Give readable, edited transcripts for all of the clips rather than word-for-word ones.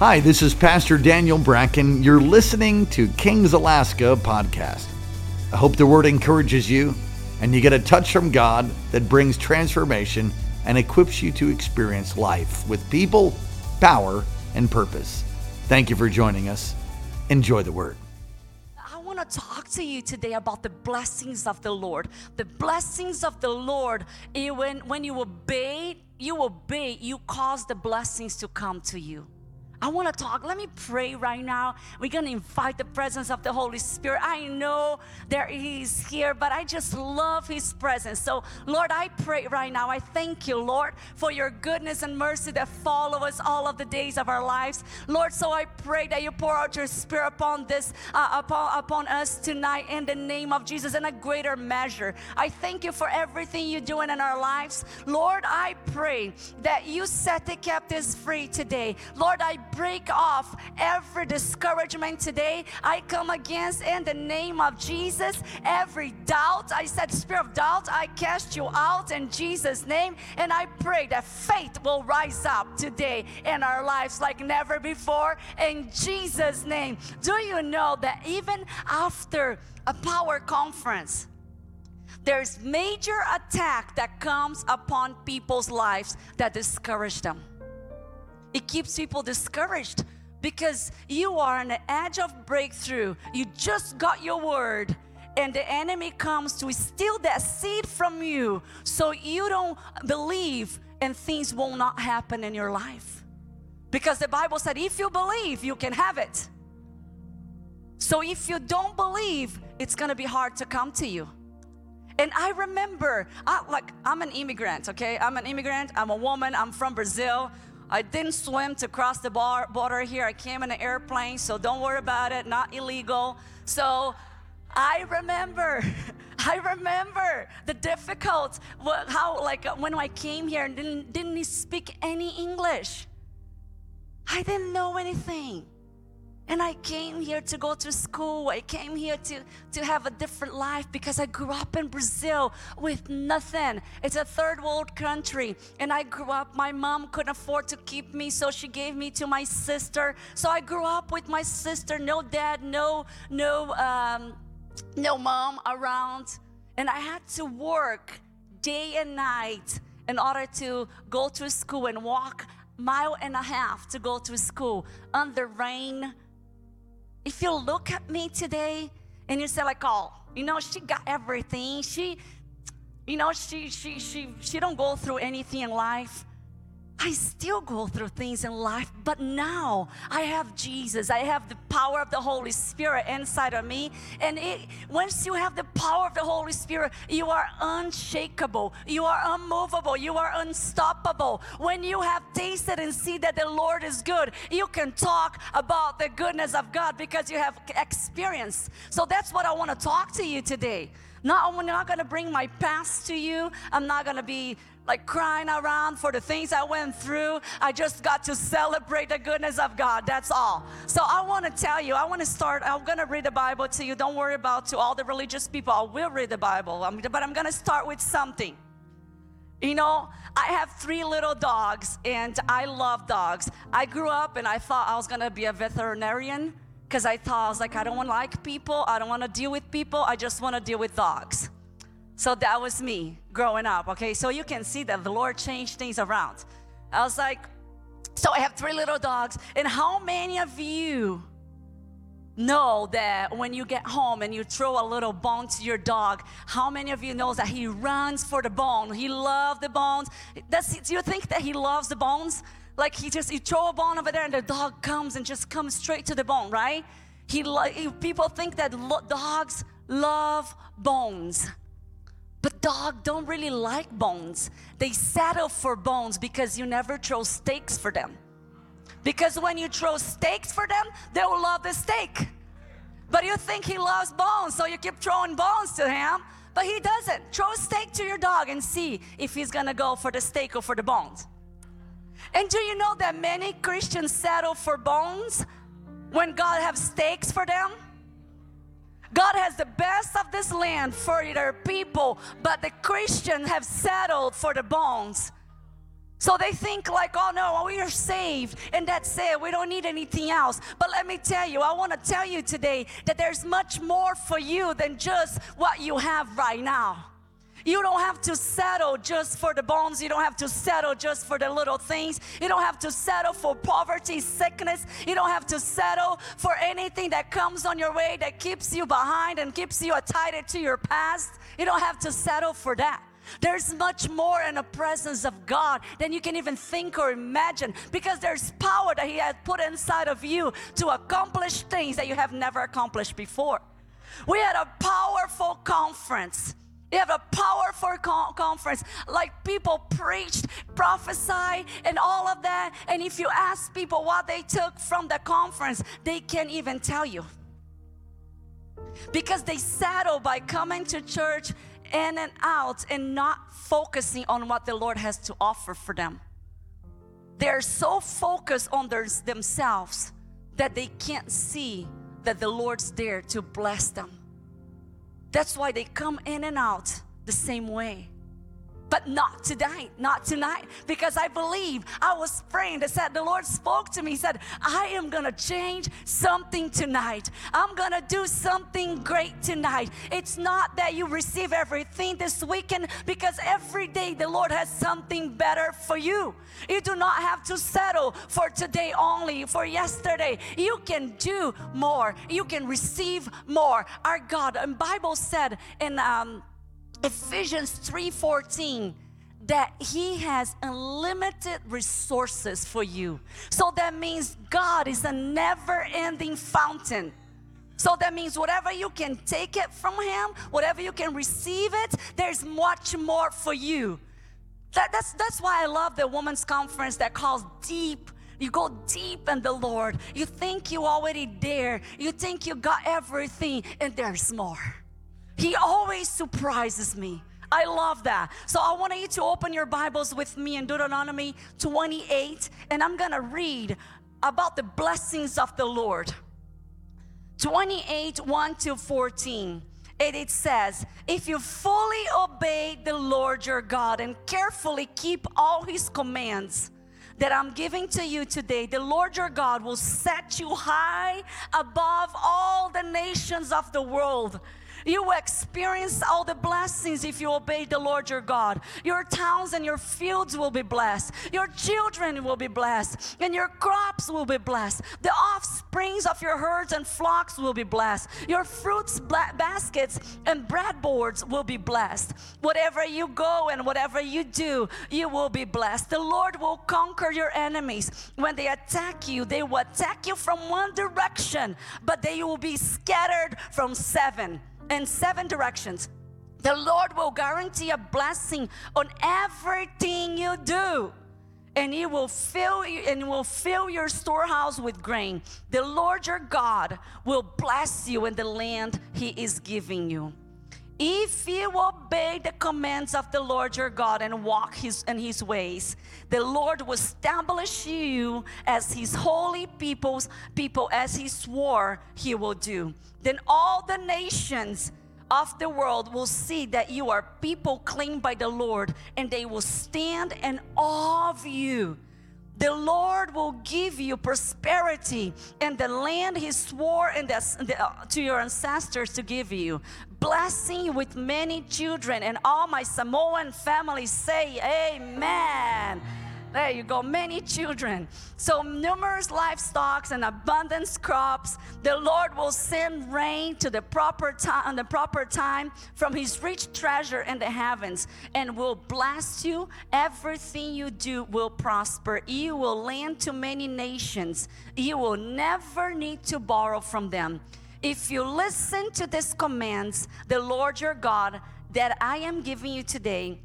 Hi, this is Pastor Daniel Bracken. You're listening to Kings Alaska podcast. I hope the word encourages you and you get a touch from God that brings transformation and equips you to experience life with people, power, and purpose. Thank you for joining us. Enjoy the word. I want to talk to you today about the blessings of the Lord. The blessings of the Lord, when you obey, you cause the blessings to come to you. I want to talk. Let me pray right now. We're going to invite the presence of the Holy Spirit. I know that He's here, but I just love His presence. So, Lord, I pray right now. I thank you, Lord, for your goodness and mercy that follow us all of the days of our lives. Lord, so I pray that you pour out your Spirit upon this, upon us tonight in the name of Jesus in a greater measure. I thank you for everything you're doing in our lives. Lord, I pray that you set the captives free today. Lord, I break off every discouragement today. I come against, in the name of Jesus, every doubt. I said, spirit of doubt, I cast you out in Jesus' name. And I pray that faith will rise up today in our lives like never before in Jesus' name. Do you know that even after a power conference, there's major attack that comes upon people's lives that discourage them? It keeps people discouraged because you are on the edge of breakthrough. You just got your word, and the enemy comes to steal that seed from you so you don't believe and things will not happen in your life. Because the Bible said, if you believe, you can have it. So if you don't believe, it's going to be hard to come to you. And I remember, I'm an immigrant, okay? I'm an immigrant. I'm a woman. I'm from Brazil. I didn't swim to cross the border here. I came in an airplane, so don't worry about it. Not illegal. So I remember the difficult, when I came here and didn't speak any English. I didn't know anything. And I came here to go to school. I came here to have a different life because I grew up in Brazil with nothing. It's a third world country. And I grew up, my mom couldn't afford to keep me, so she gave me to my sister. So I grew up with my sister, no dad, no mom around. And I had to work day and night in order to go to school and walk 1.5 miles to go to school under rain. If you look at me today and you say oh, she got everything. She don't go through anything in life. I still go through things in life, but now I have Jesus. I have the power of the Holy Spirit inside of me. And once you have the power of the Holy Spirit, you are unshakable. You are unmovable. You are unstoppable. When you have tasted and see that the Lord is good, you can talk about the goodness of God because you have experience. So that's what I want to talk to you today. I'm not going to bring my past to you. I'm not going to be crying around for the things I went through. I just got to celebrate the goodness of God. That's all. So I want to tell you, I'm going to read the Bible to you. Don't worry about to all the religious people. I will read the Bible. But I'm going to start with something. I have 3 little dogs, and I love dogs. I grew up, and I thought I was going to be a veterinarian because I was I don't want to like people. I don't want to deal with people. I just want to deal with dogs. So that was me growing up, okay? So you can see that the Lord changed things around. I was so I have 3 little dogs. And how many of you know that when you get home and you throw a little bone to your dog, how many of you know that he runs for the bone? He loves the bones. Do you think that he loves the bones? You throw a bone over there and the dog comes and just comes straight to the bone, right? People think that dogs love bones. But dogs don't really like bones. They settle for bones because you never throw steaks for them. Because when you throw steaks for them, they will love the steak. But you think he loves bones, so you keep throwing bones to him. But he doesn't. Throw a steak to your dog and see if he's going to go for the steak or for the bones. And do you know that many Christians settle for bones when God has steaks for them? God has the best of this land for their people, but the Christians have settled for the bones. So they think like, oh no, we are saved and that's it. We don't need anything else. But let me tell you, I want to tell you today that there's much more for you than just what you have right now. You don't have to settle just for the bones. You don't have to settle just for the little things. You don't have to settle for poverty, sickness. You don't have to settle for anything that comes on your way that keeps you behind and keeps you tied to your past. You don't have to settle for that. There's much more in the presence of God than you can even think or imagine, because there's power that He has put inside of you to accomplish things that you have never accomplished before. We had a powerful conference. We have a powerful conference, like people preached, prophesied, and all of that. And if you ask people what they took from the conference, they can't even tell you. Because they settle by coming to church in and out and not focusing on what the Lord has to offer for them. They're so focused on themselves that they can't see that the Lord's there to bless them. That's why they come in and out the same way. But not tonight, because I believe, I was praying, that said, the Lord spoke to me, He said, I am gonna change something tonight. I'm gonna do something great tonight. It's not that you receive everything this weekend, because every day the Lord has something better for you. You do not have to settle for today only, for yesterday. You can do more. You can receive more. Our God, and Bible said in Ephesians 3:14, that He has unlimited resources for you. So that means God is a never-ending fountain. So that means whatever you can take it from Him, whatever you can receive it, there's much more for you. That's why I love the women's conference that calls deep. You go deep in the Lord. You think you already there. You think you got everything, and there's more. He always surprises me. I love that. So I want you to open your Bibles with me in Deuteronomy 28, and I'm going to read about the blessings of the Lord. 28, 1-14. And it says, if you fully obey the Lord your God and carefully keep all His commands that I'm giving to you today, the Lord your God will set you high above all the nations of the world. You will experience all the blessings if you obey the Lord your God. Your towns and your fields will be blessed. Your children will be blessed. And your crops will be blessed. The offsprings of your herds and flocks will be blessed. Your fruits baskets and breadboards will be blessed. Whatever you go and whatever you do, you will be blessed. The Lord will conquer your enemies. When they attack you, they will attack you from one direction, but they will be scattered from seven. In 7 directions. The Lord will guarantee a blessing on everything you do, and He will fill you, and will fill your storehouse with grain. The Lord your God will bless you in the land He is giving you. If you obey the commands of the Lord your God and walk in His ways, the Lord will establish you as His holy people as He swore He will do. Then all the nations of the world will see that you are people claimed by the Lord, and they will stand in awe of you. The Lord will give you prosperity in the land He swore to your ancestors to give you, blessing you with many children. And all my Samoan family say amen. There you go, many children. So numerous livestock and abundant crops. The Lord will send rain to the proper time from His rich treasure in the heavens, and will bless you. Everything you do will prosper. You will lend to many nations. You will never need to borrow from them. If you listen to these commands, the Lord your God, that I am giving you today,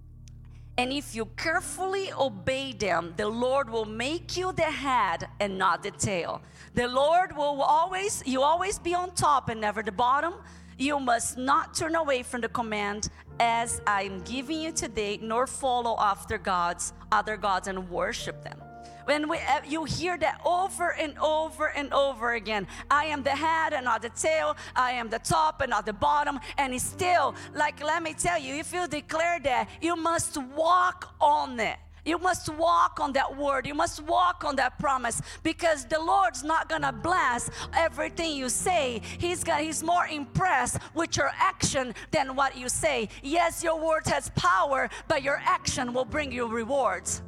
and if you carefully obey them, the Lord will make you the head and not the tail. The Lord will always be on top and never the bottom. You must not turn away from the command as I am giving you today, nor follow after other gods and worship them. When you hear that over and over and over again, I am the head and not the tail, I am the top and not the bottom, and it's still, like, let me tell you, if you declare that, you must walk on it. You must walk on that word. You must walk on that promise, because the Lord's not gonna bless everything you say. He's more impressed with your action than what you say. Yes, your word has power, but your action will bring you rewards.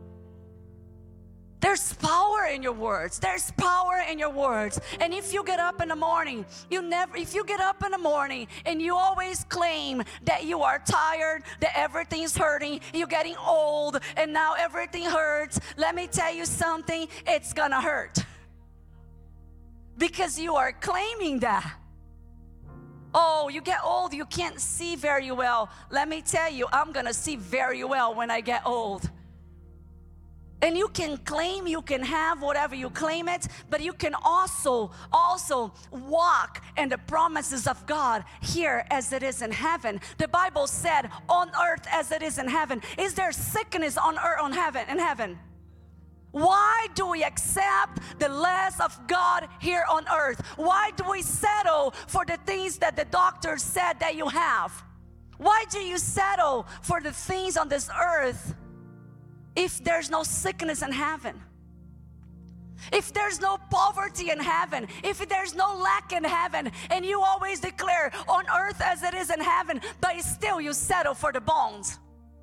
There's power in your words. There's power in your words. And if you get up in the morning, if you get up in the morning and you always claim that you are tired, that everything's hurting, you're getting old, and now everything hurts, let me tell you something, it's gonna hurt. Because you are claiming that. Oh, you get old, you can't see very well. Let me tell you, I'm gonna see very well when I get old. And you can claim, you can have whatever you claim it, but you can also walk in the promises of God here as it is in heaven. The Bible said, on earth as it is in heaven. Is there sickness on earth, in heaven? Why do we accept the less of God here on earth? Why do we settle for the things that the doctor said that you have? Why do you settle for the things on this earth if there's no sickness in heaven? If there's no poverty in heaven, if there's no lack in heaven, and you always declare on earth as it is in heaven, but still you settle for the bones.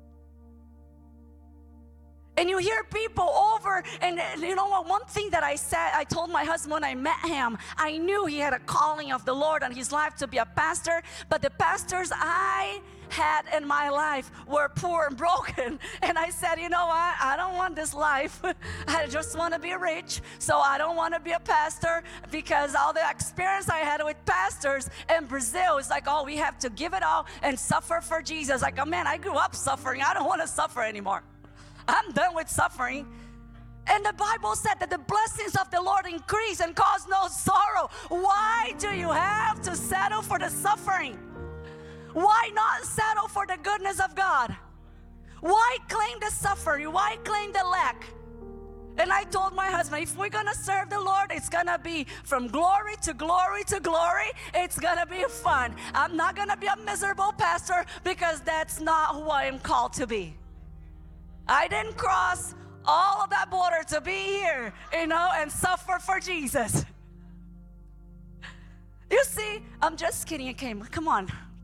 And you hear people over, and you know what, one thing that I told my husband when I met him, I knew he had a calling of the Lord on his life to be a pastor, but the pastors I had in my life were poor and broken. And I said, you know what, I don't want this life. I just want to be rich, so I don't want to be a pastor, because all the experience I had with pastors in Brazil is like, oh, we have to give it all and suffer for Jesus. Like, oh man, I grew up suffering. I don't want to suffer anymore. I'm done with suffering. And the Bible said that the blessings of the Lord increase and cause no sorrow. Why do you have to settle for the suffering? Why not settle for the goodness of God? Why claim the suffering? Why claim the lack? And I told my husband, if we're gonna serve the Lord, it's gonna be from glory to glory to glory. It's gonna be fun. I'm not gonna be a miserable pastor, because that's not who I am called to be. I didn't cross all of that border to be here, and suffer for Jesus. You see, I'm just kidding. Okay, come on.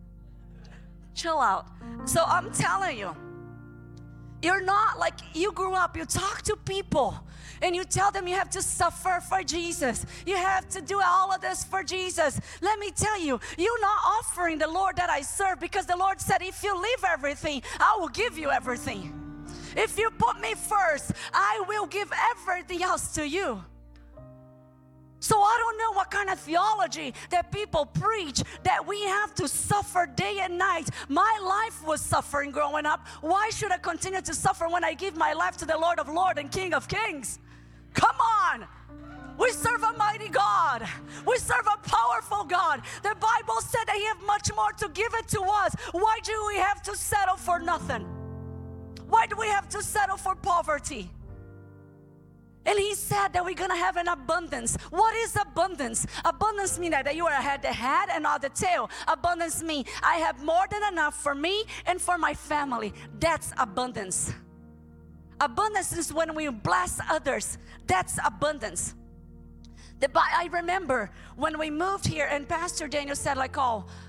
Chill out. So I'm telling you, you're not like, you grew up, you talk to people and you tell them you have to suffer for Jesus. You have to do all of this for Jesus. Let me tell you, you're not offering the Lord that I serve, because the Lord said, if you leave everything, I will give you everything. If you put me first, I will give everything else to you. So I don't know what kind of theology that people preach, that we have to suffer day and night. My life was suffering growing up. Why should I continue to suffer when I give my life to the Lord of Lords and King of Kings? Come on. We serve a mighty God. We serve a powerful God. The Bible said that He has much more to give it to us. Why do we have to settle for nothing? Why do we have to settle for poverty? And He said that we're going to have an abundance. What is abundance? Abundance means that you are the head and not the tail. Abundance means I have more than enough for me and for my family. That's abundance. Abundance is when we bless others. That's abundance. I remember when we moved here and Pastor Daniel said like,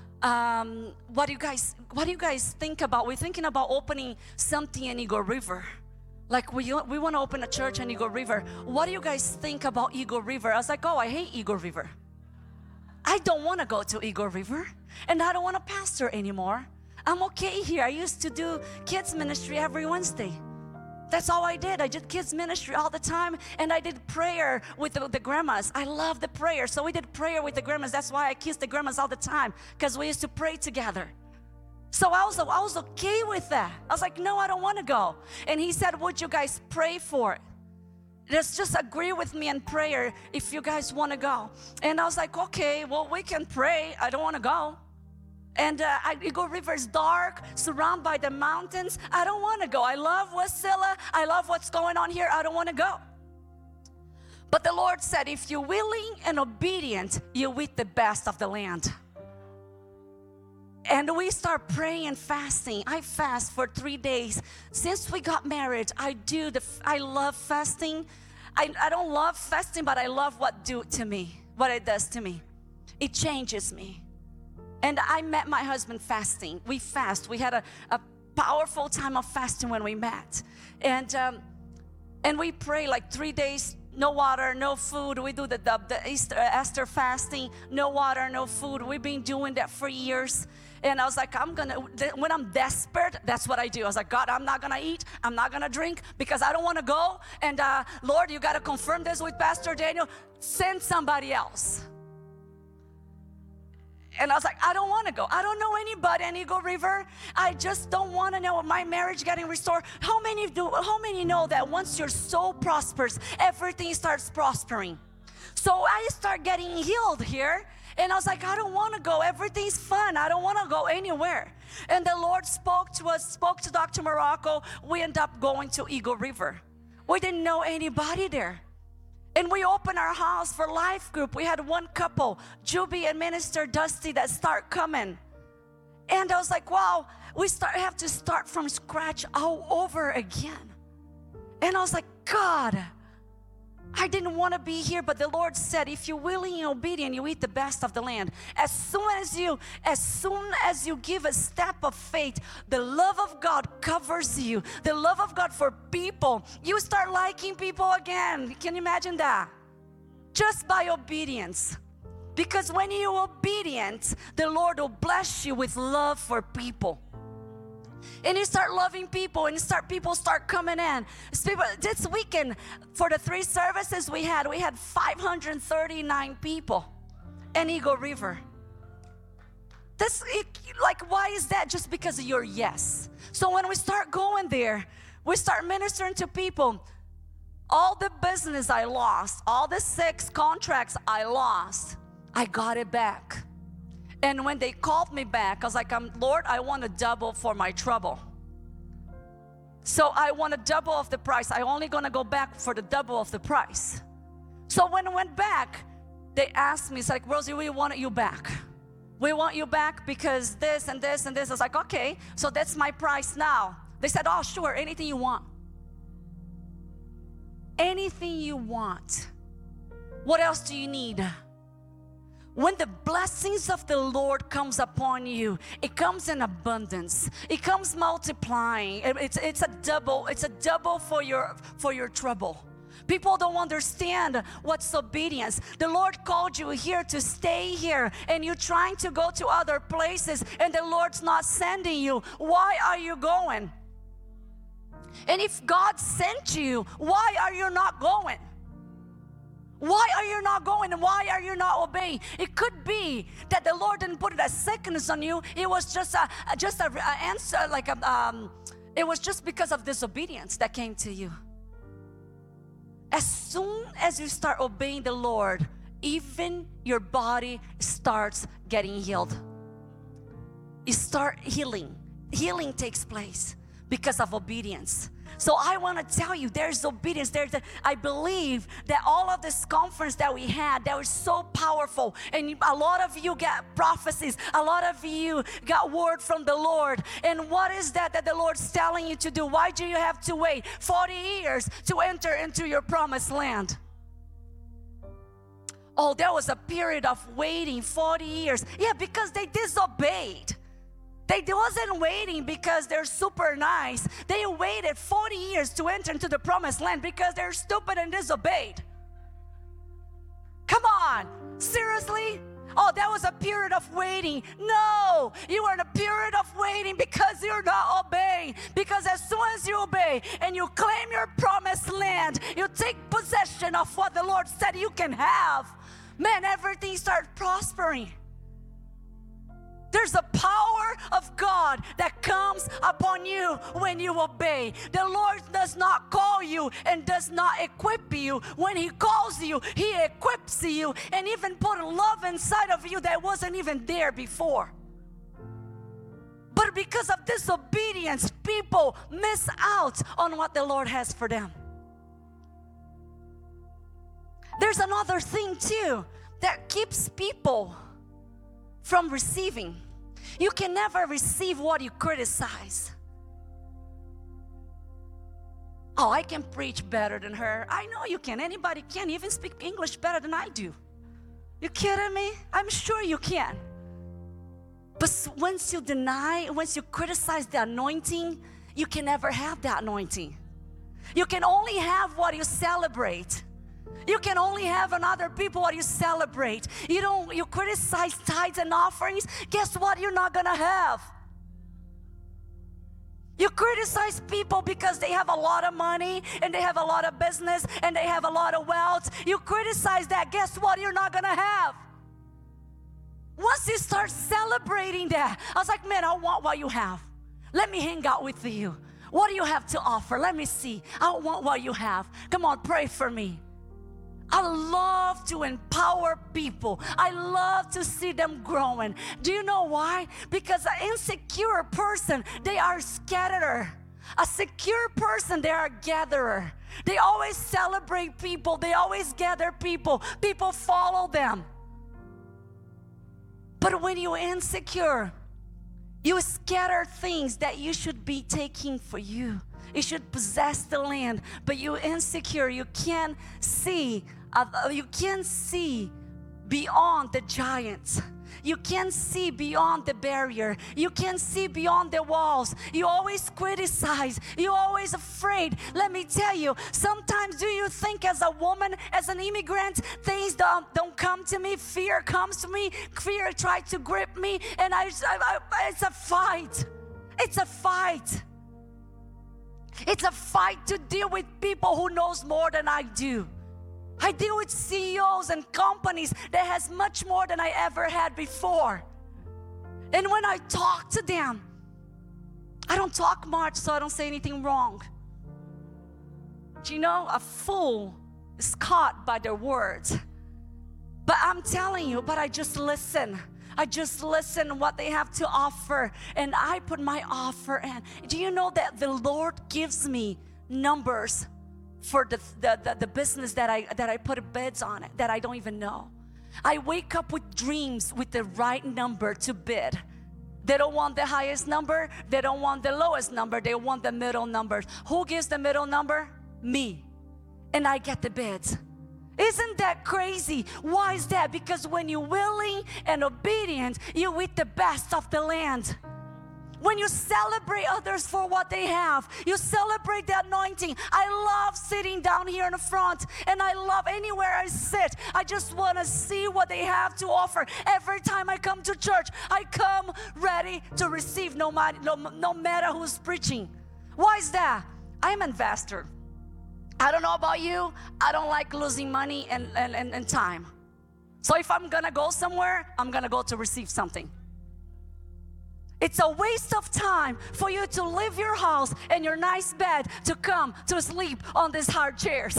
what do you guys think about? We're thinking about opening something in Eagle River. Like we want to open a church in Eagle River. What do you guys think about Eagle River? I was like, I hate Eagle River. I don't want to go to Eagle River, and I don't want to pastor anymore. I'm okay here. I used to do kids ministry every Wednesday. That's all I did. I did kids ministry all the time, and I did prayer with the grandmas. I love the prayer, so we did prayer with the grandmas. That's why I kissed the grandmas all the time, because we used to pray together. So I was okay with that. I was like, no, I don't want to go. And he said, would you guys pray for it? Just agree with me in prayer if you guys want to go. And I was like, okay, well, we can pray. I don't want to go. And Eagle River is dark, surrounded by the mountains. I don't want to go. I love Wasilla. I love what's going on here. I don't want to go. But the Lord said, if you're willing and obedient, you'll eat the best of the land. And we start praying and fasting. I fast for 3 days. Since we got married, I love fasting. I don't love fasting, but I love what it does to me. It changes me. And I met my husband fasting. We fast. We had a powerful time of fasting when we met. And we pray like 3 days, no water, no food. We do the Esther fasting, no water, no food. We've been doing that for years. And I was like, when I'm desperate, that's what I do. I was like, God, I'm not gonna eat, I'm not gonna drink, because I don't wanna go. And Lord, you gotta confirm this with Pastor Daniel. Send somebody else. And I was like, I don't want to go. I don't know anybody in Eagle River. I just don't want to know my marriage getting restored. How many know that once you're so prosperous, everything starts prospering? So I start getting healed here. And I was like, I don't want to go. Everything's fun. I don't want to go anywhere. And the Lord spoke to us, spoke to Dr. Morocco. We ended up going to Eagle River. We didn't know anybody there. And we opened our house for life group. We had one couple, Juby and Minister Dusty, that start coming. And I was like, wow, have to start from scratch all over again. And I was like, God, I didn't want to be here, but the Lord said, if you're willing and obedient, you eat the best of the land. As soon as you give a step of faith, the love of God covers you. The love of God for people. You start liking people again. Can you imagine that? Just by obedience. Because when you're obedient, the Lord will bless you with love for people. And you start loving people, and people start coming in. This weekend, for the 3 services we had 539 people in Eagle River. Why is that? Just because of your yes. So when we start going there, we start ministering to people. All the business I lost, all the 6 contracts I lost, I got it back. And when they called me back, I was like, Lord, I want to double for my trouble. So I want to double of the price. I'm only going to go back for the double of the price. So when I went back, they asked me, it's like, Rosie, we want you back. We want you back because this and this and this. I was like, okay, so that's my price now. They said, oh, sure, anything you want. Anything you want. What else do you need? When the blessings of the Lord comes upon you, it comes in abundance. It comes multiplying. It's a double for your trouble. People don't understand what's obedience. The Lord called you here to stay here, and you're trying to go to other places, and the Lord's not sending you. Why are you going? And if God sent you, why are you not going? Why are you not going, and why are you not obeying? It could be that the Lord didn't put it as sickness on you. It was just a answer, it was just because of disobedience that came to you. As soon as you start obeying the Lord, even your body starts getting healed. You start healing. Healing takes place because of obedience. So I want to tell you, there's obedience. I believe that all of this conference that we had, that was so powerful. And a lot of you got prophecies. A lot of you got word from the Lord. And what is that the Lord's telling you to do? Why do you have to wait 40 years to enter into your promised land? Oh, there was a period of waiting 40 years. Yeah, because they disobeyed. They wasn't waiting because they're super nice. They waited 40 years to enter into the promised land because they're stupid and disobeyed. Come on, seriously? Oh, that was a period of waiting. No, you are in a period of waiting because you're not obeying. Because as soon as you obey and you claim your promised land, you take possession of what the Lord said you can have, man, everything starts prospering. There's a power of God that comes upon you when you obey. The Lord does not call you and does not equip you. When He calls you, He equips you and even put love inside of you that wasn't even there before. But because of disobedience, people miss out on what the Lord has for them. There's another thing too that keeps people from receiving. You can never receive what you criticize. Oh, I can preach better than her. I know you can. Anybody can even speak English better than I do. You kidding me? I'm sure you can. But once you deny, once you criticize the anointing, you can never have that anointing. You can only have what you celebrate. You can only have in other people what you celebrate. You criticize tithes and offerings, guess what you're not gonna have? You criticize people because they have a lot of money and they have a lot of business and they have a lot of wealth. You criticize that, guess what you're not gonna have? Once you start celebrating that, I was like, man, I want what you have. Let me hang out with you. What do you have to offer? Let me see. I want what you have. Come on, pray for me. I love to empower people. I love to see them growing. Do you know why? Because an insecure person, they are scatterer. A secure person, they are a gatherer. They always celebrate people. They always gather people. People follow them. But when you're insecure, you scatter things that you should be taking for you. You should possess the land, but you're insecure. You can't see beyond the giants. You can't see beyond the barrier. You can't see beyond the walls. You always criticize. You're always afraid. Let me tell you, sometimes do you think as a woman, as an immigrant, things don't come to me? Fear comes to me. Fear tries to grip me. And it's a fight. It's a fight. It's a fight to deal with people who knows more than I do. I deal with CEOs and companies that has much more than I ever had before. And when I talk to them, I don't talk much so I don't say anything wrong. Do you know, a fool is caught by their words. But I'm telling you, but I just listen. I just listen what they have to offer and I put my offer in. Do you know that the Lord gives me numbers for the business that I put bids on it that I don't even know? I wake up with dreams with the right number to bid. They don't want the highest number. They don't want the lowest number. They want the middle numbers. Who gives the middle number? Me. And I get the bids. Isn't that crazy? Why is that? Because when you're willing and obedient, you eat the best of the land. When you celebrate others for what they have, you celebrate the anointing. I love sitting down here in the front, and I love anywhere I sit. I just want to see what they have to offer. Every time I come to church, I come ready to receive no matter who's preaching. Why is that? I'm an investor. I don't know about you, I don't like losing money and time. So if I'm gonna go somewhere, I'm gonna go to receive something. It's a waste of time for you to leave your house and your nice bed to come to sleep on these hard chairs.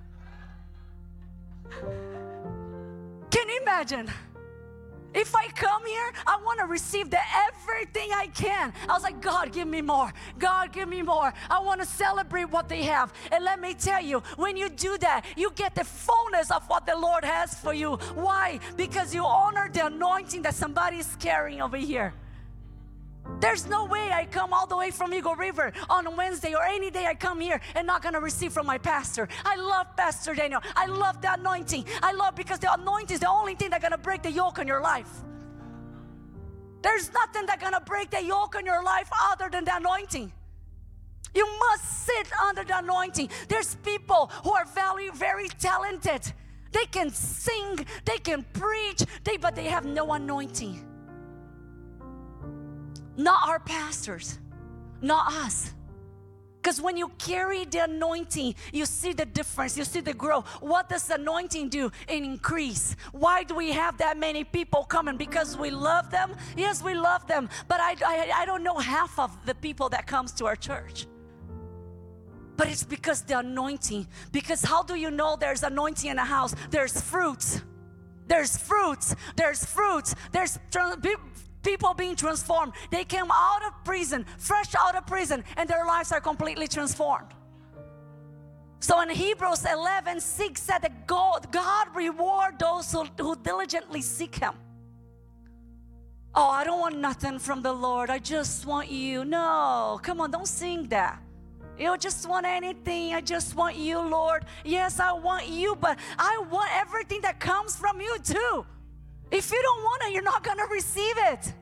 Can you imagine? If I come here, I want to receive everything I can. I was like, God, give me more. God, give me more. I want to celebrate what they have. And let me tell you, when you do that, you get the fullness of what the Lord has for you. Why? Because you honor the anointing that somebody is carrying over here. There's no way I come all the way from Eagle River on Wednesday or any day I come here and not going to receive from my pastor. I love Pastor Daniel. I love the anointing. I love because the anointing is the only thing that's going to break the yoke in your life. There's nothing that's going to break the yoke in your life other than the anointing. You must sit under the anointing. There's people who are very, very talented. They can sing, they can preach, but they have no anointing. Not our pastors, not us. Because when you carry the anointing, you see the difference, you see the growth. What does the anointing do? It increase. Why do we have that many people coming? Because we love them? Yes, we love them. But I don't know half of the people that comes to our church. But it's because the anointing. Because how do you know there's anointing in a house? There's fruits. There's fruits. There's fruits. There's people being transformed. They came out of prison, fresh out of prison, and their lives are completely transformed. So in Hebrews 11:6 said that God reward those who diligently seek Him. Oh, I don't want nothing from the Lord. I just want you. No, come on, don't sing that. You don't just want anything. I just want you, Lord. Yes, I want you, but I want everything that comes from you too. If you don't want it, you're not gonna receive it.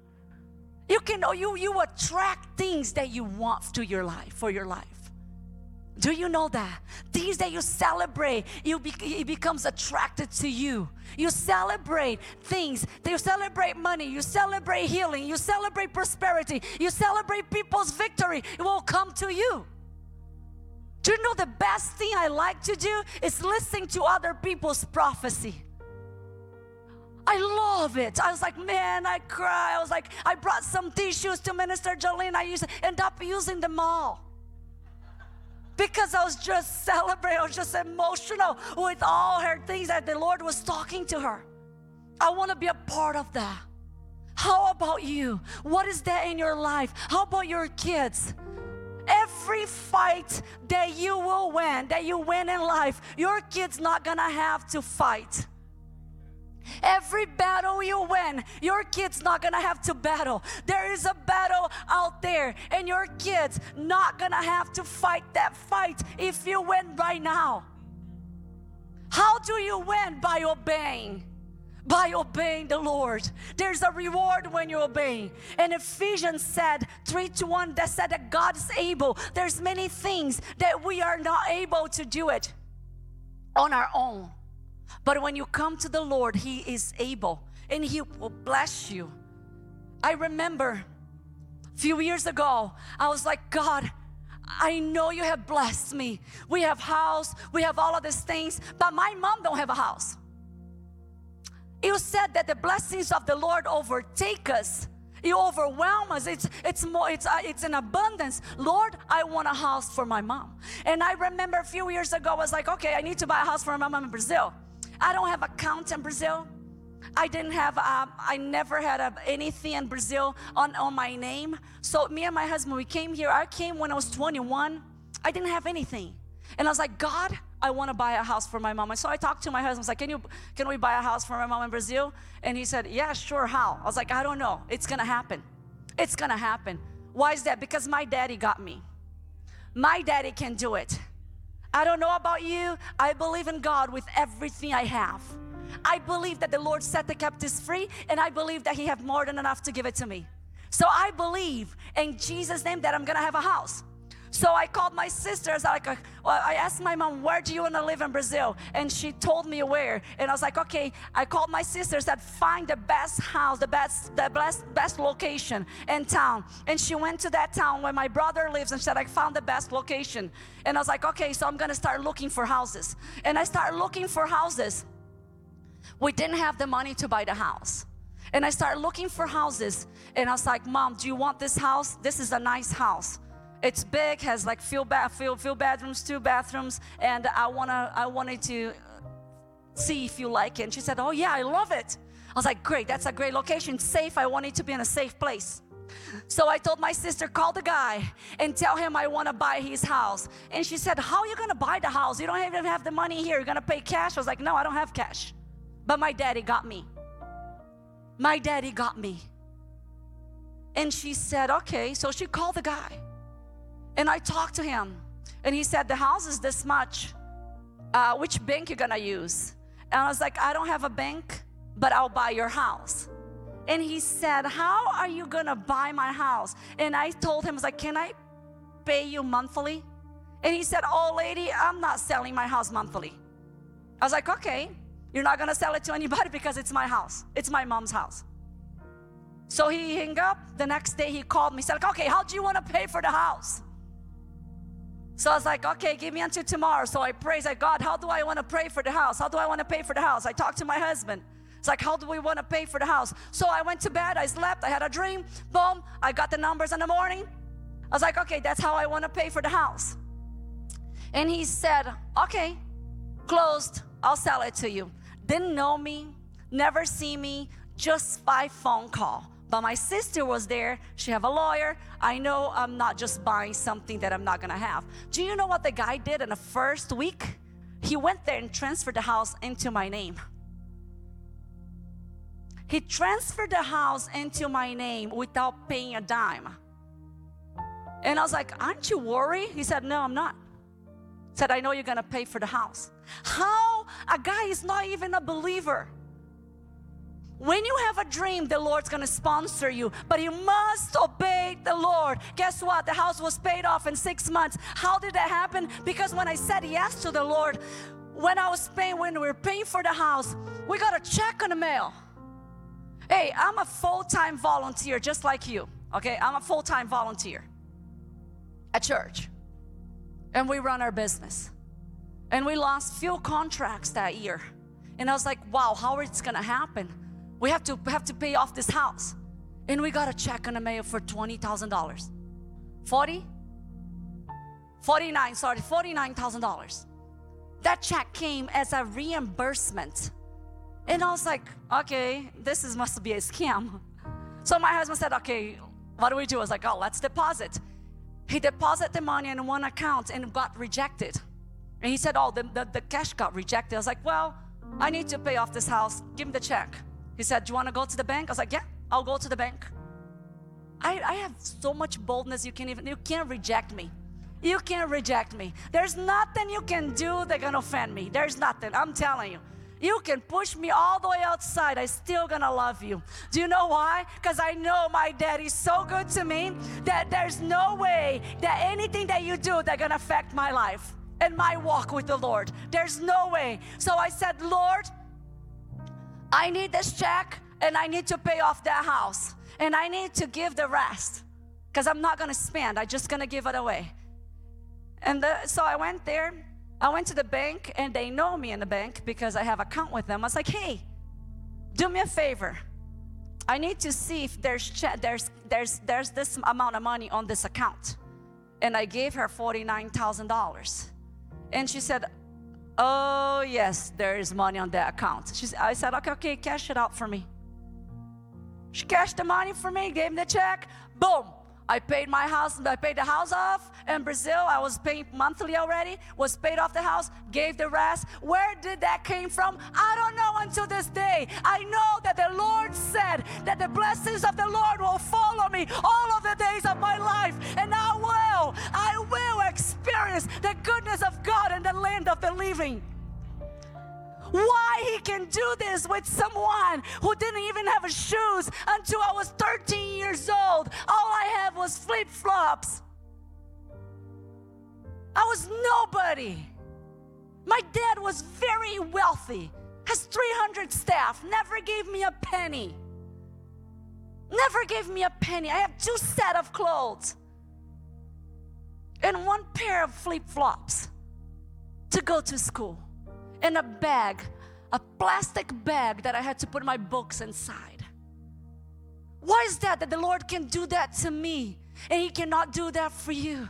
You attract things that you want to your life, for your life. Do you know that? Things that you celebrate, it becomes attracted to you. You celebrate things. You celebrate money. You celebrate healing. You celebrate prosperity. You celebrate people's victory. It will come to you. Do you know the best thing I like to do is listening to other people's prophecy? I love it. I was like, man, I cry. I was like, I brought some tissues to Minister Jolene. I end up using them all. Because I was just celebrating, I was just emotional with all her things that the Lord was talking to her. I want to be a part of that. How about you? What is that in your life? How about your kids? Every fight that you will win, that you win in life, your kid's not gonna have to fight. Every battle you win, your kid's not gonna have to battle. There is a battle out there, and your kid's not gonna have to fight that fight if you win right now. How do you win? By obeying. By obeying the Lord. There's a reward when you obey. And Ephesians said 3:1 that said that God is able. There's many things that we are not able to do it on our own. But when you come to the Lord, He is able, and He will bless you. I remember a few years ago, I was like, God, I know you have blessed me. We have house, we have all of these things, but my mom don't have a house. You said that the blessings of the Lord overtake us. You overwhelm us. It's an abundance. Lord, I want a house for my mom. And I remember a few years ago, I was like, okay, I need to buy a house for my mom in Brazil. I don't have account in Brazil. I never had anything in Brazil on my name. So me and my husband, we came here. I came when I was 21. I didn't have anything. And I was like, God, I want to buy a house for my mom. And so I talked to my husband. I was like, can we buy a house for my mom in Brazil? And he said, yeah, sure, how? I was like, I don't know. It's going to happen. It's going to happen. Why is that? Because my daddy got me. My daddy can do it. I don't know about you. I believe in God with everything I have. I believe that the Lord set the captives free, and I believe that He have more than enough to give it to me. So I believe in Jesus' name that I'm gonna have a house. So I called my sisters. I asked my mom, where do you want to live in Brazil? And she told me where. And I was like, okay. I called my sisters, said, find the best house, the best location in town. And she went to that town where my brother lives and said, I found the best location. And I was like, okay, so I'm going to start looking for houses. And I started looking for houses. We didn't have the money to buy the house. And I started looking for houses. And I was like, Mom, do you want this house? This is a nice house. It's big, has like few bedrooms, 2 bathrooms, and I wanted to see if you like it. And she said, oh yeah, I love it. I was like, great, that's a great location, safe. I want it to be in a safe place. So I told my sister, call the guy and tell him I want to buy his house. And she said, how are you going to buy the house? You don't even have the money here. You're going to pay cash? I was like, no, I don't have cash. But my daddy got me. My daddy got me. And she said, okay. So she called the guy. And I talked to him, and he said, the house is this much. Which bank you gonna use? And I was like, I don't have a bank, but I'll buy your house. And he said, how are you gonna buy my house? And I told him, I was like, can I pay you monthly? And he said, oh lady, I'm not selling my house monthly. I was like, okay, you're not gonna sell it to anybody because it's my house. It's my mom's house. So he hung up. The next day he called me, said, okay, how do you wanna pay for the house? So I was like, okay, give me until tomorrow. So I prayed, like, God, how do I want to pray for the house? How do I want to pay for the house? I talked to my husband. It's like, how do we want to pay for the house? So I went to bed, I slept, I had a dream, boom, I got the numbers in the morning. I was like, okay, that's how I want to pay for the house. And he said, okay, closed, I'll sell it to you. Didn't know me, never see me, just 5 phone calls. But my sister was there. She have a lawyer. I know I'm not just buying something that I'm not gonna have. Do you know what the guy did in the first week? He went there and transferred the house into my name. He transferred the house into my name without paying a dime. And I was like, aren't you worried? He said, no, I'm not. He said, I know you're going to pay for the house. How? A guy is not even a believer. When you have a dream, the Lord's going to sponsor you, but you must obey the Lord. Guess what? The house was paid off in 6 months. How did that happen? Because when I said yes to the Lord, when we were paying for the house, we got a check in the mail. Hey, I'm a full-time volunteer just like you, okay? I'm a full-time volunteer at church, and we run our business. And we lost few contracts that year. And I was like, wow, how is it gonna happen? We have to pay off this house. And we got a check in the mail for $20,000. $49,000. That check came as a reimbursement. And I was like, okay, must be a scam. So my husband said, okay, what do we do? I was like, oh, let's deposit. He deposited the money in one account and got rejected. And he said, oh, the cash got rejected. I was like, well, I need to pay off this house. Give me the check. He said, do you want to go to the bank? I was like, yeah, I'll go to the bank. I have so much boldness, you can't reject me. You can't reject me. There's nothing you can do that's going to offend me. There's nothing, I'm telling you. You can push me all the way outside. I'm still gonna love you. Do you know why? Because I know my daddy's so good to me that there's no way that anything that you do that's gonna affect my life and my walk with the Lord. There's no way. So I said, Lord, I need this check and I need to pay off that house. And I need to give the rest because I'm not gonna spend. I'm just gonna give it away. And so I went there. I went to the bank, and they know me in the bank because I have an account with them. I was like, hey, do me a favor. I need to see if there's this amount of money on this account. And I gave her $49,000. And she said, oh, yes, there is money on that account. I said, okay, cash it out for me. She cashed the money for me, gave me the check. Boom. I paid the house off in Brazil. I was paying monthly already, was paid off the house, gave the rest. Where did that came from? I don't know until this day. I know that the Lord said that the blessings of the Lord will follow me all of the days of my life. And I will experience the goodness of God in the land of the living. Why he can do this with someone who didn't even have shoes until I was 13 years old. All I had was flip-flops. I was nobody. My dad was very wealthy, has 300 staff, never gave me a penny. Never gave me a penny. I have 2 sets of clothes and 1 pair of flip-flops to go to school. In a bag, a plastic bag that I had to put my books inside. Why is that the Lord can do that to me and he cannot do that for you?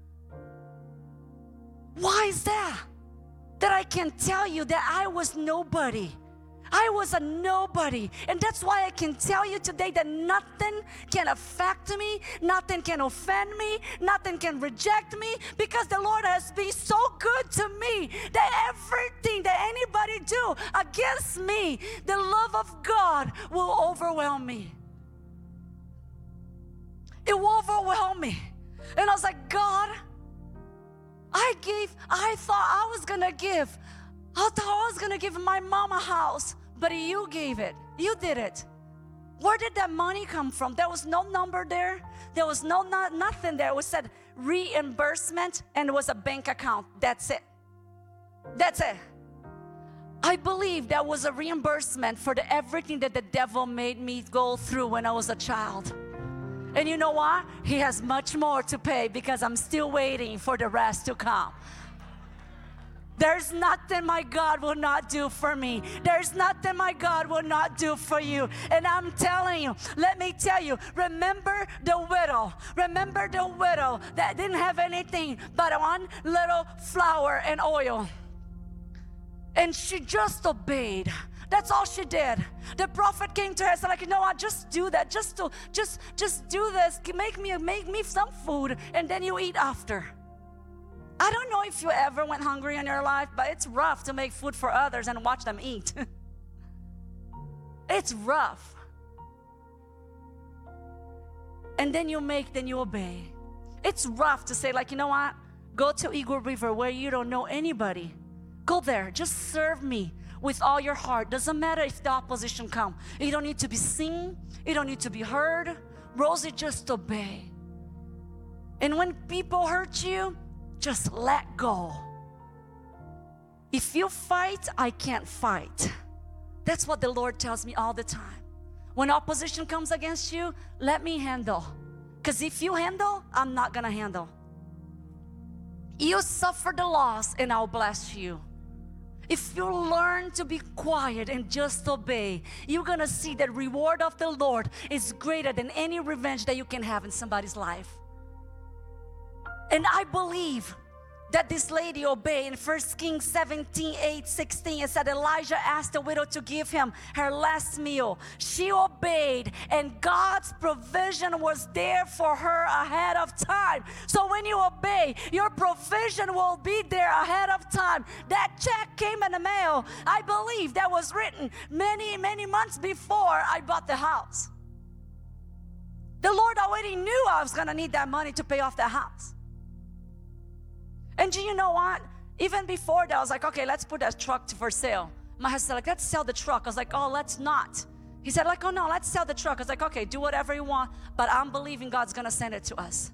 Why is that I can tell you that I was nobody? I was a nobody. And that's why I can tell you today that nothing can affect me, nothing can offend me, nothing can reject me, because the Lord has been so good to me that everything that anybody do against me, the love of God will overwhelm me. It will overwhelm me. And I was like, God, I thought I was gonna give my mom a house, but you gave it. You did it. Where did that money come from? There was no number there. There was nothing there. It was said reimbursement, and it was a bank account. That's it. That's it. I believe that was a reimbursement for everything that the devil made me go through when I was a child. And you know what? He has much more to pay because I'm still waiting for the rest to come. There's nothing my God will not do for me. There's nothing my God will not do for you. And I'm telling you, let me tell you, remember the widow. Remember the widow that didn't have anything but 1 little flour and oil. And she just obeyed. That's all she did. The prophet came to her and said, like, you know what, just do that. Just do this. Make me some food, and then you eat after. I don't know if you ever went hungry in your life, but it's rough to make food for others and watch them eat. It's rough. and then you obey. It's rough to say, like, you know what? Go to Eagle River where you don't know anybody. Go there. Just serve me with all your heart. Doesn't matter if the opposition come. You don't need to be seen. You don't need to be heard. Rosie, just obey. And when people hurt you, just let go. If you fight, I can't fight. That's what the Lord tells me all the time. When opposition comes against you, let me handle. Because if you handle, I'm not going to handle. You suffer the loss and I'll bless you. If you learn to be quiet and just obey, you're going to see that reward of the Lord is greater than any revenge that you can have in somebody's life. And I believe that this lady obeyed. In 1 Kings 17:8-16, it said Elijah asked the widow to give him her last meal. She obeyed, and God's provision was there for her ahead of time. So when you obey, your provision will be there ahead of time. That check came in the mail. I believe that was written many months before I bought the house. The Lord already knew I was going to need that money to pay off the house. And do you know what? Even before that, I was like, okay, let's put that truck for sale. My husband said, like, let's sell the truck. I was like, oh, let's not. He said, like, oh no, let's sell the truck. I was like, okay, do whatever you want, but I'm believing God's gonna send it to us.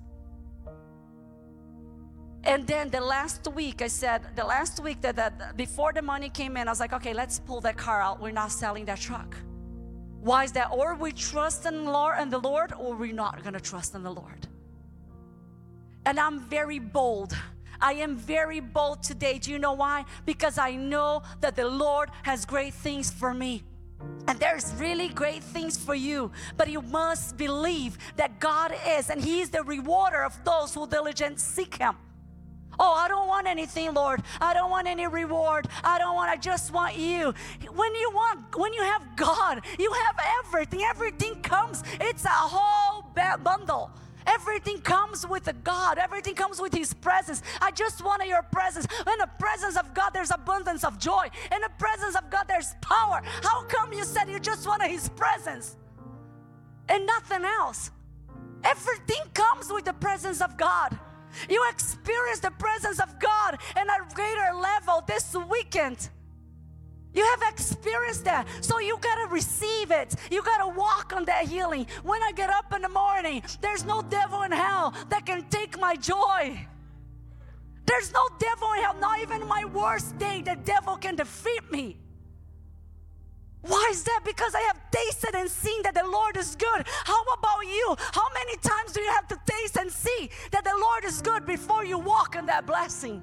And then the last week, that before the money came in, I was like, okay, let's pull that car out. We're not selling that truck. Why is that? Or we trust in the Lord, or we're not gonna trust in the Lord. And I'm very bold. I am very bold today. Do you know why? Because I know that the Lord has great things for me. And there's really great things for you. But you must believe that God is, and He is the rewarder of those who diligently seek Him. Oh, I don't want anything, Lord. I don't want any reward. I just want you. When you have God, you have everything. Everything comes. It's a whole bundle. Everything comes with God. Everything comes with His presence. I just want your presence. In the presence of God, there's abundance of joy. In the presence of God, there's power. How come you said you just wanted His presence and nothing else? Everything comes with the presence of God. You experience the presence of God in a greater level this weekend. You have experienced that, so you gotta receive it. You gotta walk on that healing. When I get up in the morning, there's no devil in hell that can take my joy. There's no devil in hell, not even my worst day, the devil can defeat me. Why is that? Because I have tasted and seen that the Lord is good. How about you? How many times do you have to taste and see that the Lord is good before you walk in that blessing?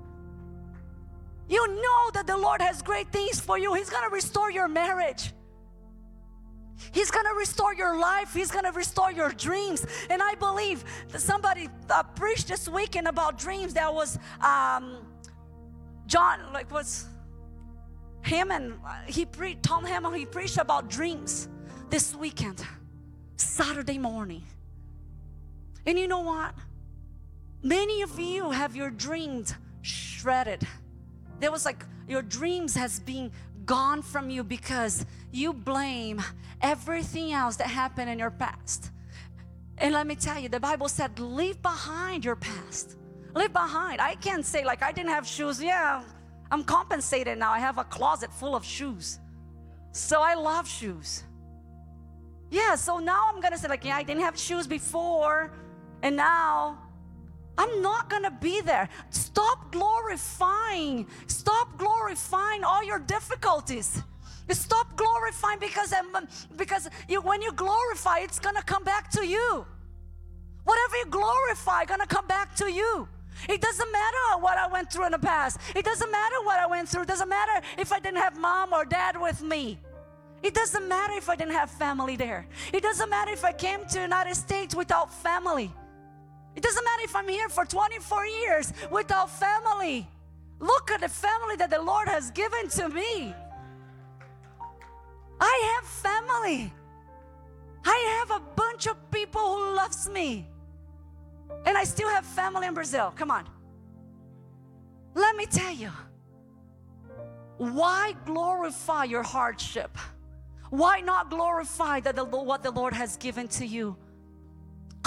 You know that the Lord has great things for you. He's going to restore your marriage. He's going to restore your life. He's going to restore your dreams. And I believe that somebody preached this weekend about dreams. That was Tom Hamill. He preached about dreams this weekend, Saturday morning. And you know what? Many of you have your dreams shredded. There was like your dreams has been gone from you because you blame everything else that happened in your past. And let me tell you, the Bible said, leave behind your past. Leave behind. I can't say like I didn't have shoes. Yeah, I'm compensated now. I have a closet full of shoes. So I love shoes. Yeah, so now I'm gonna say like, yeah, I didn't have shoes before, and now I'm not gonna be there. Stop glorifying all your difficulties. Stop glorifying because when you glorify, it's gonna come back to you. Whatever you glorify, gonna come back to you. It doesn't matter what I went through in the past. It doesn't matter what I went through. It doesn't matter if I didn't have mom or dad with me. It doesn't matter if I didn't have family there. It doesn't matter if I came to the United States without family. It doesn't matter if I'm here for 24 years without family. Look at the family that the Lord has given to me. I have family. I have a bunch of people who loves me. And I still have family in Brazil. Come on. Let me tell you. Why glorify your hardship? Why not glorify what the Lord has given to you?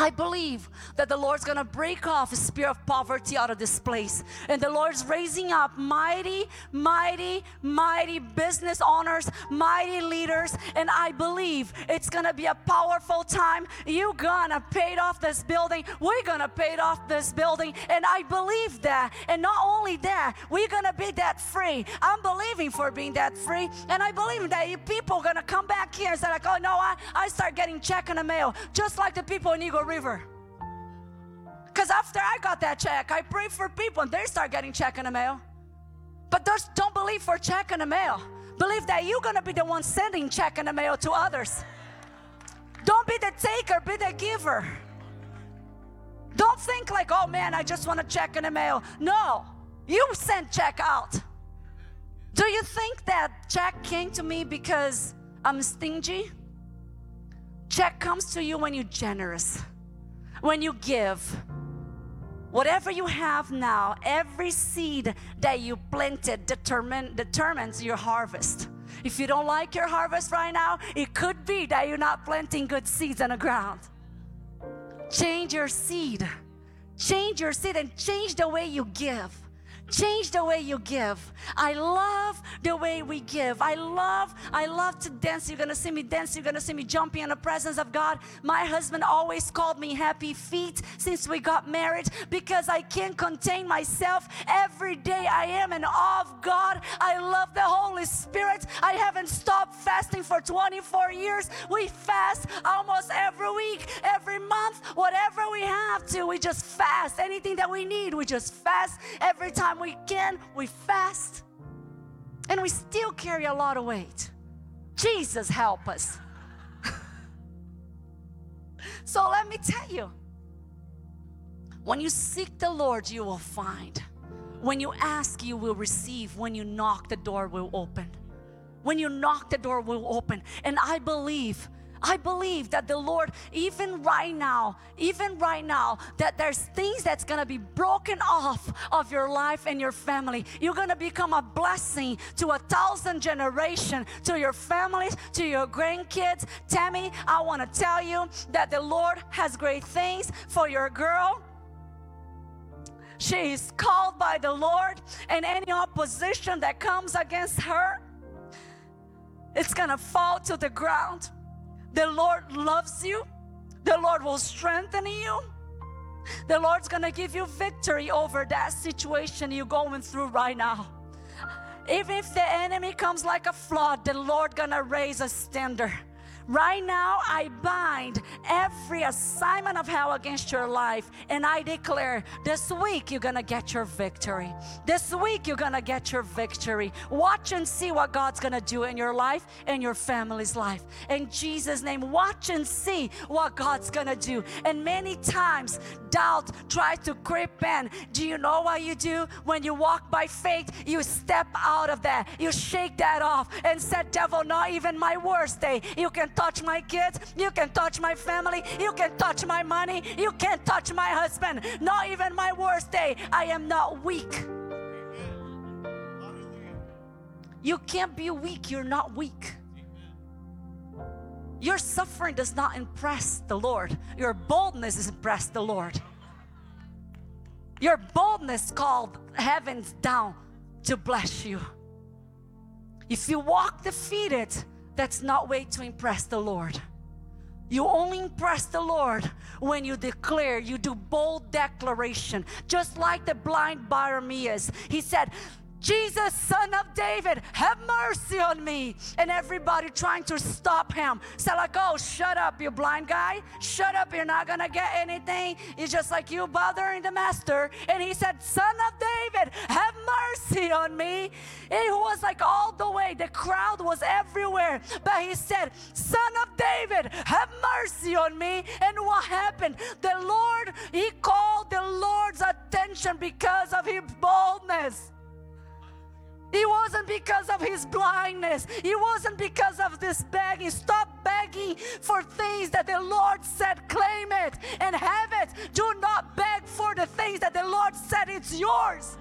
I believe that the Lord's gonna break off a spirit of poverty out of this place. And the Lord's raising up mighty, mighty, mighty business owners, mighty leaders. And I believe it's gonna be a powerful time. You're gonna pay off this building. We're gonna pay off this building. And I believe that. And not only that, we're gonna be debt free. I'm believing for being debt free. And I believe that people are gonna come back here and say like, oh no, I start getting check in the mail. Just like the people in Eagle River. Because after I got that check, I prayed for people and they start getting check in the mail. But don't believe for check in the mail. Believe that you're going to be the one sending check in the mail to others. Don't be the taker, be the giver. Don't think like, oh man, I just want a check in the mail. No, you send check out. Do you think that check came to me because I'm stingy? Check comes to you when you're generous, when you give. Whatever you have now, every seed that you planted determines your harvest. If you don't like your harvest right now, it could be that you're not planting good seeds on the ground. Change your seed. Change your seed and change the way you give. Change the way you give. I love the way we give. I love to dance. You're gonna see me dance. You're gonna see me jumping in the presence of God. My husband always called me happy feet since we got married because I can't contain myself. Every day I am in awe of God. I love the Holy Spirit. I haven't stopped fasting for 24 years. We fast almost every week, every month, whatever we have to. We just fast. Anything that we need, we just fast. Every time we can, we fast, and we still carry a lot of weight. Jesus help us. So let me tell you, when you seek the Lord, you will find. When you ask, you will receive. When you knock, the door will open. When you knock, the door will open. And I believe that the Lord, even right now, that there's things that's gonna be broken off of your life and your family. You're gonna become a blessing to 1,000 generations, to your families, to your grandkids. Tammy, I wanna tell you that the Lord has great things for your girl. She is called by the Lord, and any opposition that comes against her, it's gonna fall to the ground. The Lord loves you. The Lord will strengthen you. The Lord's gonna give you victory over that situation you're going through right now. Even if the enemy comes like a flood, the Lord gonna raise a standard. Right now, I bind every assignment of hell against your life, and I declare this week you're gonna get your victory. This week you're gonna get your victory. Watch and see what God's gonna do in your life and your family's life. In Jesus' name, watch and see what God's gonna do. And many times, doubt tries to creep in. Do you know what you do? When you walk by faith, you step out of that. You shake that off and say, devil, not even my worst day. You can touch my kids, you can touch my family, you can touch my money, you can't touch my husband, not even my worst day. I am not weak. You can't be weak, you're not weak. Your suffering does not impress the Lord. Your boldness is impress the Lord. Your boldness called heavens down to bless you. If you walk defeated, that's not way to impress the Lord. You only impress the Lord when you declare, you do bold declaration. Just like the blind Bartimaeus, he said, Jesus, son of David, have mercy on me. And everybody trying to stop him. So like, oh, shut up, you blind guy. Shut up, you're not gonna get anything. It's just like you bothering the master. And he said, son of David, have mercy on me. And he was like all the way. The crowd was everywhere. But he said, son of David, have mercy on me. And what happened? The Lord, he called the Lord's attention because of his boldness. It wasn't because of his blindness. It wasn't because of this begging. Stop begging for things that the Lord said, claim it and have it. Do not beg for the things that the Lord said it's yours.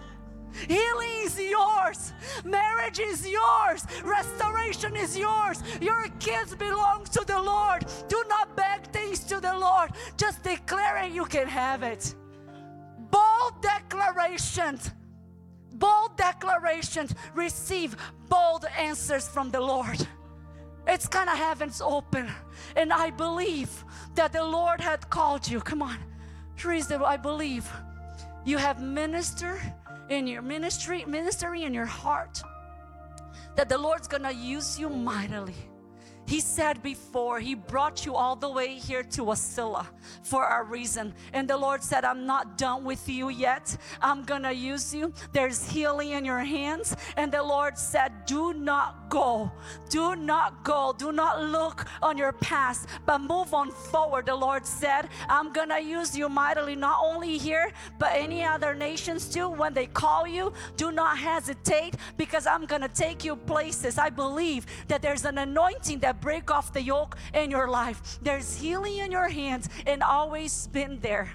Healing is yours. Marriage is yours. Restoration is yours. Your kids belong to the Lord. Do not beg things to the Lord. Just declare it, you can have it. Bold declarations. Bold declarations. Receive bold answers from the Lord. It's kind of heavens open. And I believe that the Lord had called you. Come on. Teresa, I believe you have ministered in your ministry in your heart, that the Lord's gonna use you mightily. He said before, He brought you all the way here to Wasilla for a reason. And the Lord said, I'm not done with you yet. I'm gonna use you. There's healing in your hands. And the Lord said, do not go. Do not go. Do not look on your past, but move on forward. The Lord said, I'm gonna use you mightily, not only here, but any other nations too. When they call you, do not hesitate, because I'm gonna take you places. I believe that there's an anointing that break off the yoke in your life. There's healing in your hands and always been there.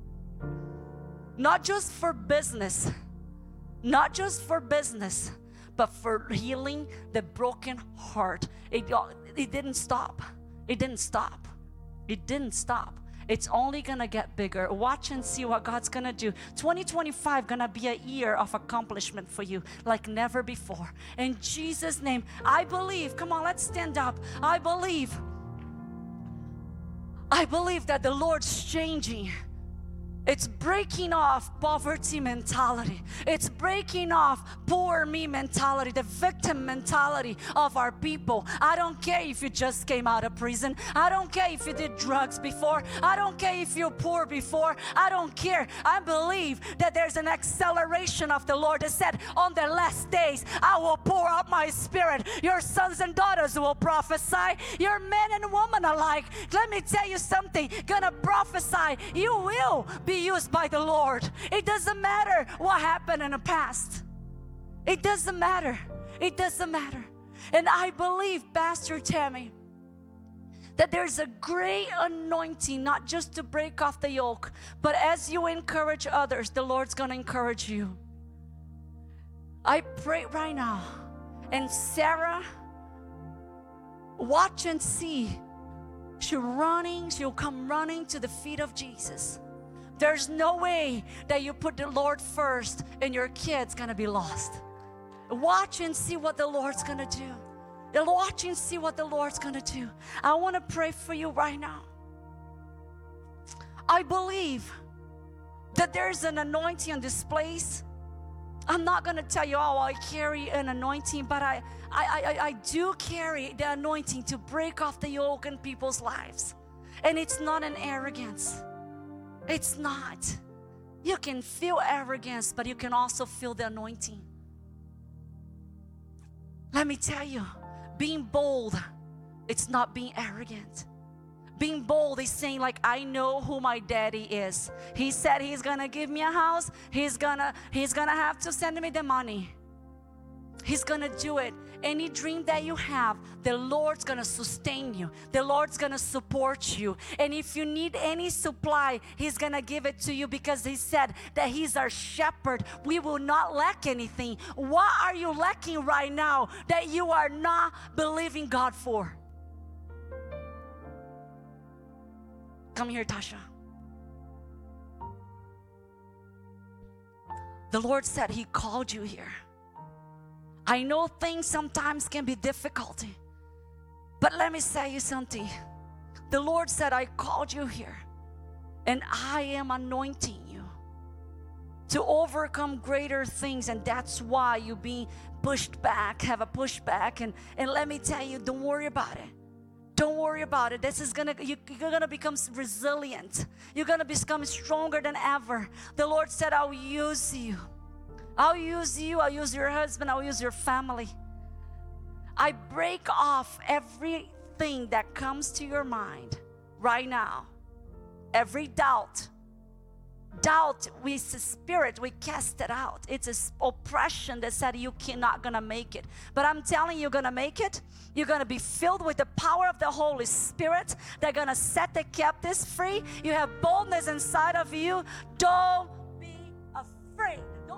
Not just for business, not just for business, but for healing the broken heart. It didn't stop. It didn't stop. It didn't stop. It's only gonna get bigger. Watch and see what God's gonna do. 2025 gonna be a year of accomplishment for you like never before. In Jesus' name, I believe. Come on, let's stand up. I believe that the Lord's changing. It's breaking off poverty mentality. It's breaking off poor me mentality, the victim mentality of our people. I don't care if you just came out of prison. I don't care if you did drugs before. I don't care if you're poor before. I don't care. I believe that there's an acceleration of the Lord that said, on the last days, I will pour out my Spirit. Your sons and daughters will prophesy. Your men and women alike. Let me tell you something. Gonna prophesy. You will be used by the Lord. It doesn't matter what happened in the past. It doesn't matter. It doesn't matter. And I believe, Pastor Tammy, that there's a great anointing, not just to break off the yoke, but as you encourage others, the Lord's going to encourage you. I pray right now. And Sarah, watch and see. She'll come running to the feet of Jesus. There's no way that you put the Lord first and your kid's gonna be lost. Watch and see what the Lord's gonna do. Watch and see what the Lord's gonna do. I wanna pray for you right now. I believe that there's an anointing in this place. I'm not gonna tell you, oh, I carry an anointing, but I do carry the anointing to break off the yoke in people's lives. And it's not an arrogance. It's not. You can feel arrogance, but you can also feel the anointing. Let me tell you, being bold, it's not being arrogant. Being bold is saying, like, I know who my daddy is. He said he's gonna give me a house. He's gonna have to send me the money. He's gonna do it. Any dream that you have, the Lord's gonna sustain you. The Lord's gonna support you. And if you need any supply, He's gonna give it to you, because He said that He's our shepherd. We will not lack anything. What are you lacking right now that you are not believing God for? Come here, Tasha. The Lord said He called you here. I know things sometimes can be difficult, but let me say you something. The Lord said, I called you here, and I am anointing you to overcome greater things, and that's why you're being pushed back, have a pushback, and let me tell you, don't worry about it. Don't worry about it. You're gonna become resilient. You're gonna become stronger than ever. The Lord said, I'll use you. I'll use you, I'll use your husband, I'll use your family. I break off everything that comes to your mind right now. Every doubt. Doubt, it's a spirit, we cast it out. It's an oppression that said you cannot gonna make it. But I'm telling you, you're gonna make it. You're gonna be filled with the power of the Holy Spirit. They're gonna set the captives free. You have boldness inside of you. Don't be afraid. Don't be afraid.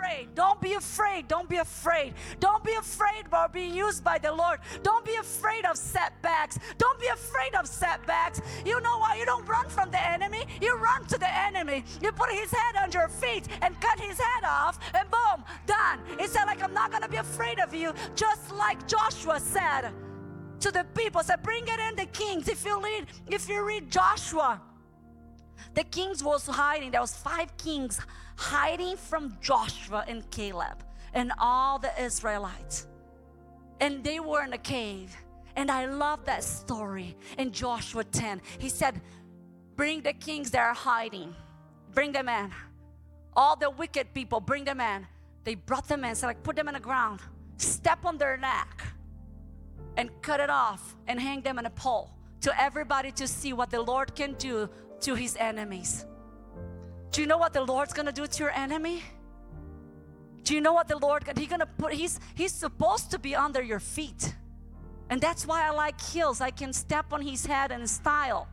afraid. Don't be afraid. Don't be afraid. Don't be afraid about being used by the Lord. Don't be afraid of setbacks. Don't be afraid of setbacks. You know why? You don't run from the enemy. You run to the enemy. You put his head under your feet and cut his head off, and boom, done. He said, like, I'm not going to be afraid of you. Just like Joshua said to the people, said, bring it in the kings. If you read Joshua, the kings was hiding. There was 5 kings hiding from Joshua and Caleb and all the Israelites. And they were in a cave. And I love that story in Joshua 10. He said, bring the kings that are hiding. Bring them in. All the wicked people, bring them in. They brought them in. So like, put them in the ground. Step on their neck. And cut it off. And hang them in a pole. To everybody to see what the Lord can do to his enemies. Do you know what the Lord's gonna do to your enemy? Do you know what the Lord, he's supposed to be under your feet. And that's why I like heels. I can step on his head in style.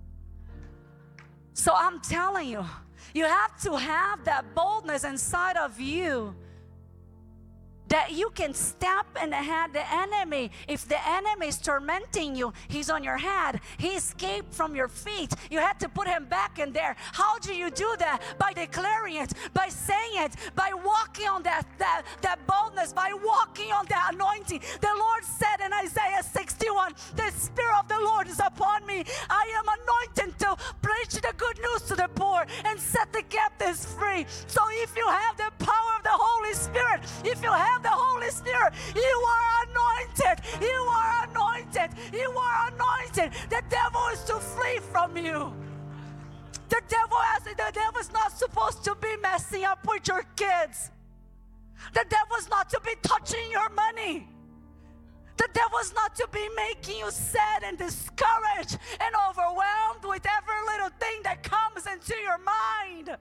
So I'm telling you, you have to have that boldness inside of you that you can step and head the enemy. If the enemy is tormenting you, he's on your head. He escaped from your feet. You had to put him back in there. How do you do that? By declaring it, by saying it, by walking on that boldness, by walking on that anointing. The Lord said in Isaiah 61, the Spirit of the Lord is upon me. I am anointed to preach the good news to the poor and set the captives free. So if you have the power of the Holy Spirit, if you have the Holy Spirit, you are anointed. You are anointed. You are anointed. The devil is to flee from you. The devil is not supposed to be messing up with your kids. The devil is not to be touching your money. The devil is not to be making you sad and discouraged and overwhelmed with every little thing that comes into your mind.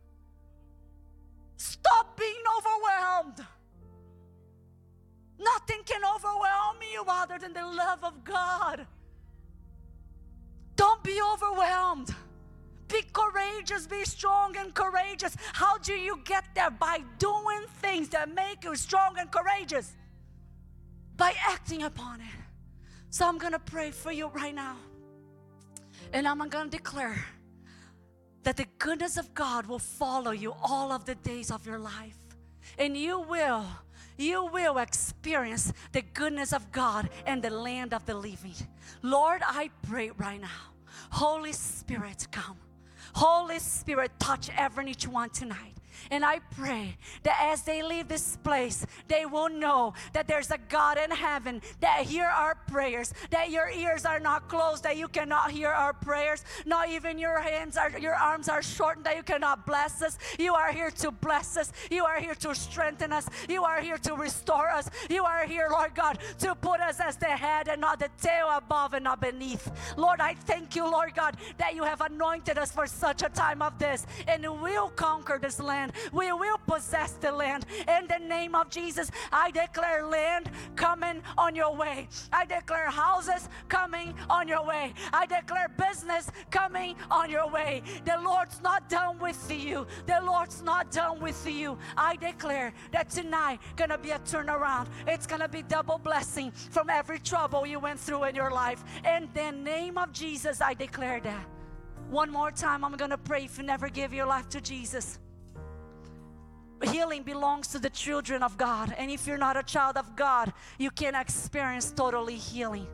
Stop being overwhelmed. Nothing can overwhelm you other than the love of God. Don't be overwhelmed. Be courageous, be strong and courageous. How do you get there? By doing things that make you strong and courageous. By acting upon it. So I'm going to pray for you right now. And I'm going to declare that the goodness of God will follow you all of the days of your life. And you will experience the goodness of God and the land of the living. Lord, I pray right now. Holy Spirit, come. Holy Spirit, touch every and each one tonight. And I pray that as they leave this place, they will know that there's a God in heaven that hear our prayers, that your ears are not closed, that you cannot hear our prayers, not even your arms are shortened, that you cannot bless us. You are here to bless us. You are here to strengthen us. You are here to restore us. You are here, Lord God, to put us as the head and not the tail, above and not beneath. Lord, I thank you, Lord God, that you have anointed us for such a time of this, and we'll conquer this land. We will possess the land. In the name of Jesus, I declare land coming on your way. I declare houses coming on your way. I declare business coming on your way. The Lord's not done with you. The Lord's not done with you. I declare that tonight gonna be a turnaround. It's gonna be double blessing from every trouble you went through in your life. In the name of Jesus, I declare that. One more time, I'm gonna pray. If you never give your life to Jesus, healing belongs to the children of God. And if you're not a child of God, you can experience total healing.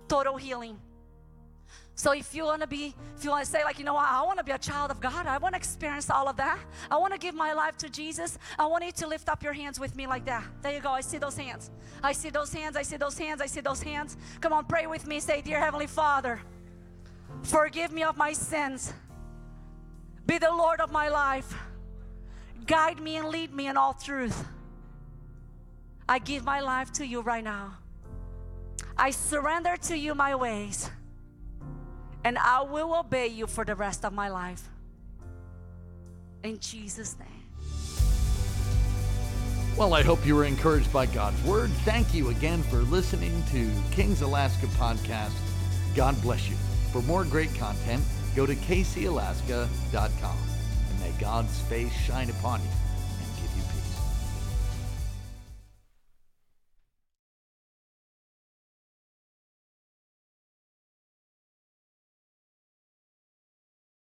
So if you want to say, like, you know what, I want to be a child of God. I want to experience all of that. I want to give my life to Jesus. I want you to lift up your hands with me like that. There you go. I see those hands. I see those hands. I see those hands. I see those hands. Come on, pray with me. Say, dear Heavenly Father, forgive me of my sins. Be the Lord of my life. Guide me and lead me in all truth. I give my life to you right now. I surrender to you my ways, and I will obey you for the rest of my life. In Jesus' name. Well, I hope you were encouraged by God's Word. Thank you again for listening to Kings Alaska Podcast. God bless you. For more great content, go to kcalaska.com. May God's face shine upon you and give you peace.